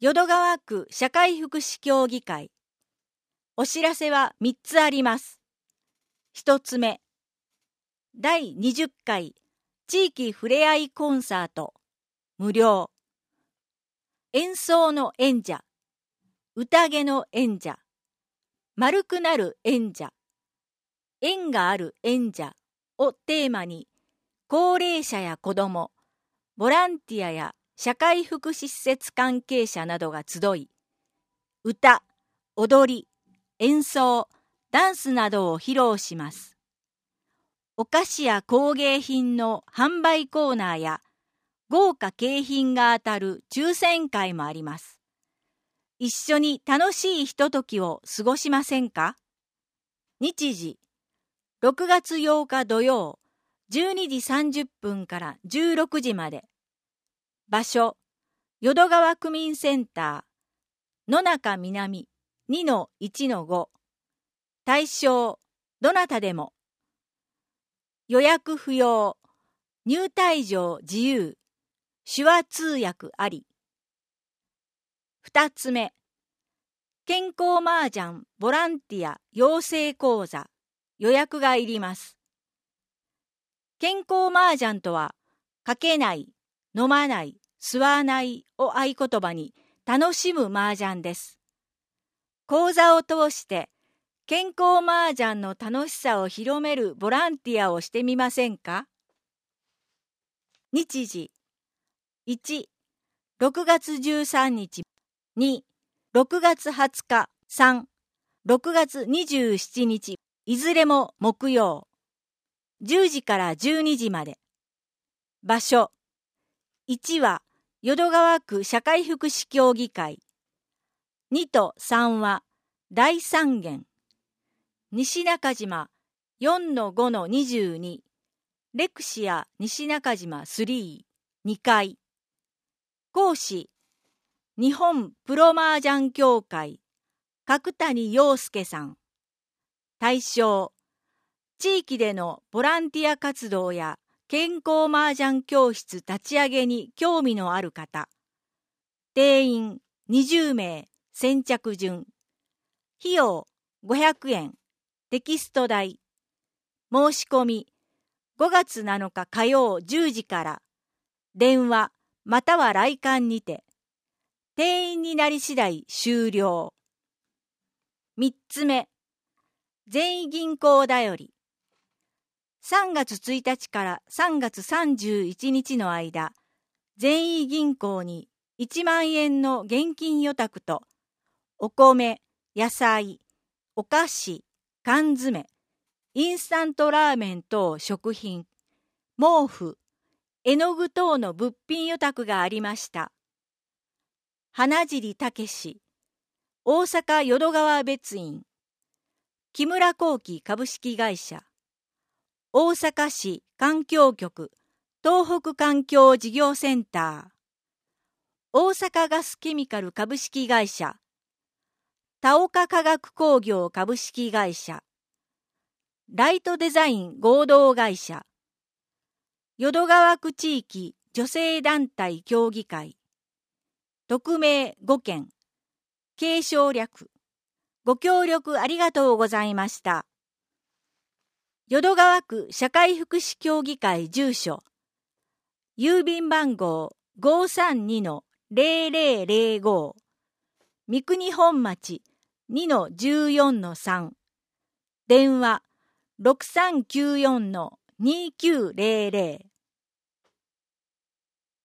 淀川区社会福祉協議会。お知らせは3つあります。1つ目、第20回地域ふれあいコンサート無料。演奏の演者、宴の演者、丸くなる演者、縁がある演者をテーマに、高齢者や子ども、ボランティアや社会福祉施設関係者などが集い、歌、踊り、演奏、ダンスなどを披露します。お菓子や工芸品の販売コーナーや豪華景品が当たる抽選会もあります。一緒に楽しいひとときを過ごしませんか？日時、6月8日土曜、12時30分から16時まで。場所、淀川区民センター、野中南 2-1-5。対象、どなたでも。予約不要、入退場自由、手話通訳あり。2つ目、健康麻雀ボランティア養成講座、予約がいります。健康麻雀とは、かけない、飲まない、吸わないを合言葉に楽しむ麻雀です。講座を通して健康麻雀の楽しさを広めるボランティアをしてみませんか？日時、1、6月13日、2、6月20日、3、6月27日、いずれも木曜、10時から12時まで。場所、1は淀川区社会福祉協議会、2と3は大三元、西中島 4-5-22、レクシア西中島3、2階。講師、日本プロ麻雀協会、角谷陽介さん。対象、地域でのボランティア活動や健康麻雀教室立ち上げに興味のある方。定員20名、先着順。費用500円、テキスト代。申し込み5月7日火曜10時から。電話または来館にて。定員になり次第終了。3つ目、善意銀行だより。3月1日から3月31日の間、善意銀行に1万円の現金預託と、お米、野菜、お菓子、缶詰、インスタントラーメン等食品、毛布、絵の具等の物品預託がありました。花尻武史、大阪淀川別院、木村工機株式会社、大阪市環境局東北環境事業センター、大阪ガスケミカル株式会社、田岡化学工業株式会社、ライトデザイン合同会社、淀川区地域女性団体協議会、匿名5件、継承略。ご協力ありがとうございました。淀川区社会福祉協議会住所、郵便番号 532-0005、三国本町 2-14-3、電話 6394-2900。